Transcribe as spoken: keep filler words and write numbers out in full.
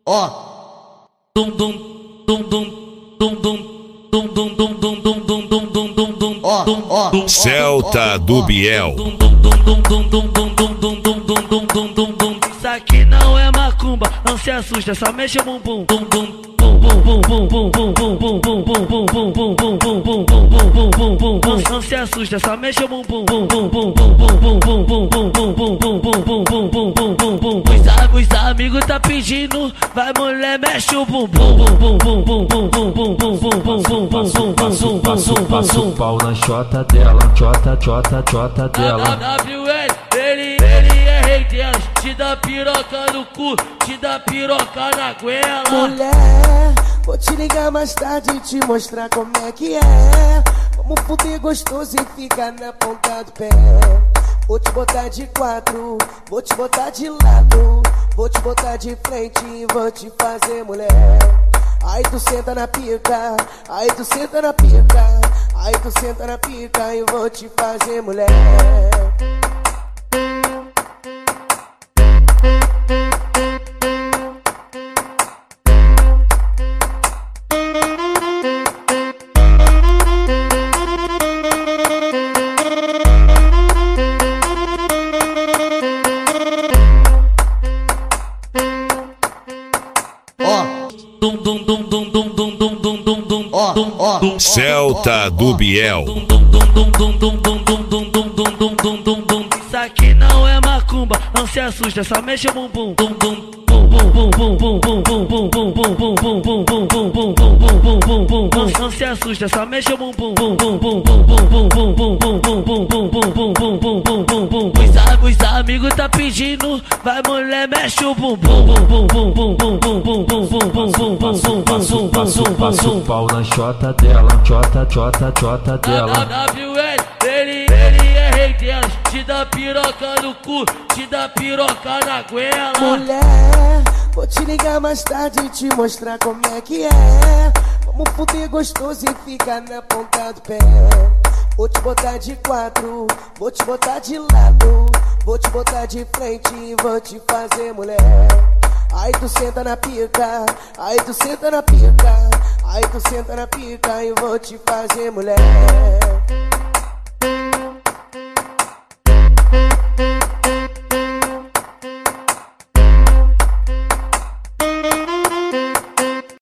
Ó, dum dum dum dum dum dum dum dum dum dum dum dum dum dum dum dum ó ó Celta do Biel. Isso aqui não é macumba, não se assusta, só mexe o bumbum. Não se assusta, só mexe o bumbum. Os amigos tá pedindo, vai mulher, mexe o bumbum. Passo, passo o pau na chota dela, chota, chota, chota dela. W L, ele, ele é rei delas, te dá piroca no cu, te dá piroca na goela. Mulher, vou te ligar mais tarde e te mostrar como é que é. Vamos fuder gostoso e ficar na ponta do pé. Vou te botar de quatro, vou te botar de lado, vou te botar de frente e vou te fazer mulher. Aí tu senta na pica, aí tu senta na pica, aí tu senta na pica e vou te fazer mulher. dum dum dum dum dum dum dum dum dum dum ó ó Celta do Biel. Isso aqui não é macumba, não se assusta, só mexe o bumbum. Não se assusta, só mexe o bumbum. Os amigos tá pedindo, vai mulher, mexe o bumbum. Passo, passo, passo o pau na chota dela, chota, chota, chota dela. W L, ele, ele é rei delas, te dá piroca no cu, te dá piroca na goela. Mulher, vou te ligar mais tarde e te mostrar como é que é. Vamos fuder gostoso e ficar na ponta do pé. Vou te botar de quatro, vou te botar de lado, vou te botar de frente e vou te fazer mulher. Aí tu senta na pica, aí tu senta na pica, aí tu senta na pica e vou te fazer mulher.